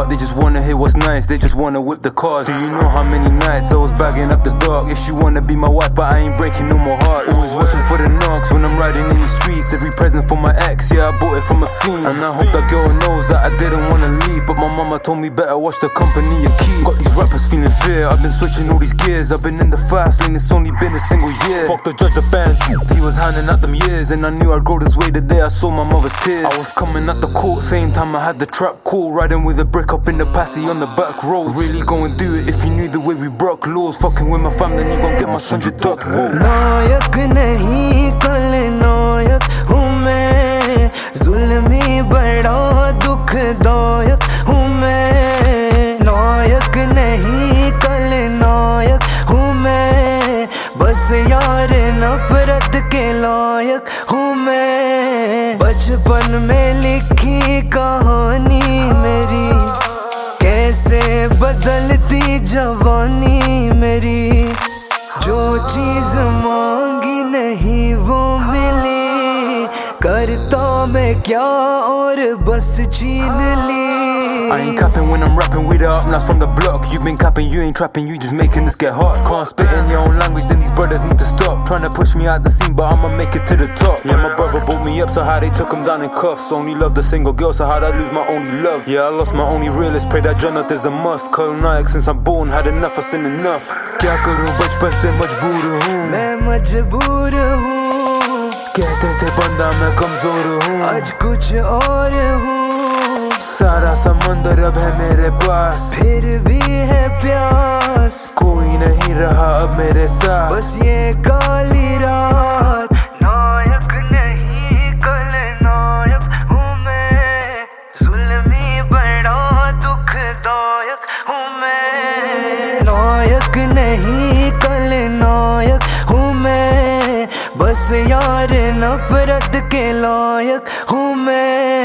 heart, they just wanna hear what's nice, they just wanna whip the cars. Do you know how many nights I was bagging up the dark? Yes, you wanna be my wife, but I ain't breaking no more hearts. Always watching for the knocks when I'm riding in the streets. Every present for my ex, yeah, I bought it from a fiend. And I hope that girl knows that I didn't wanna leave, but my mama told me better watch the company you keep. Got these rappers feeling fear, I've been switching all these gears. I've been in the fast lane, it's only been a single year. Fuck the judge, the band, he was handing out them years. And I knew I'd grow this way the day I saw my mother's tears. I was coming at the court, same time I had the trap call. Riding with a brick up in the passy on the back road. Really go and do it if you knew the way we broke laws. Fucking with my fam, then you gon' get my son your duck. नायक नहीं कल नायक हूँ मैं, जुल्मी बड़ा दुखदायक हूँ मैं। नायक नहीं कल नायक हूँ मैं, बस यार नफरत के लायक हूँ मैं। बचपन में लिखी कहानी मेरी, कैसे बदलती जवानी मेरी। जो चीज मांगी नहीं वो मिली, करता मैं क्या और बस छीन ली। I ain't capping when I'm rapping with the up, now from the block. You been capping, you ain't trapping, you just making this get hot. Can't spit in your own language, then these brothers need to stop. Trying to push me out the scene, but I'ma make it to the top. Yeah, my brother brought me up, so how they took him down in cuffs. Only loved a single girl, so how'd I lose my only love? Yeah, I lost my only realist, pray that Jonathan is a must. Call Nayak since I'm born, had enough, I seen enough. क्या करूं बचपन से मजबूर हूँ, मैं मजबूर हूँ। कहते थे बंदा मैं कमजोर हूँ, आज कुछ और हूँ। सारा समंदर अब है मेरे पास, फिर भी है प्यास। कोई नहीं रहा अब मेरे साथ, बस ये काली रात। नायक नहीं कल नायक हूँ मैं, जुल्मी बड़ा दुखदायक हूँ मैं। नायक नहीं कल नायक हूँ मैं, बस यार नफरत के लायक हूँ मैं।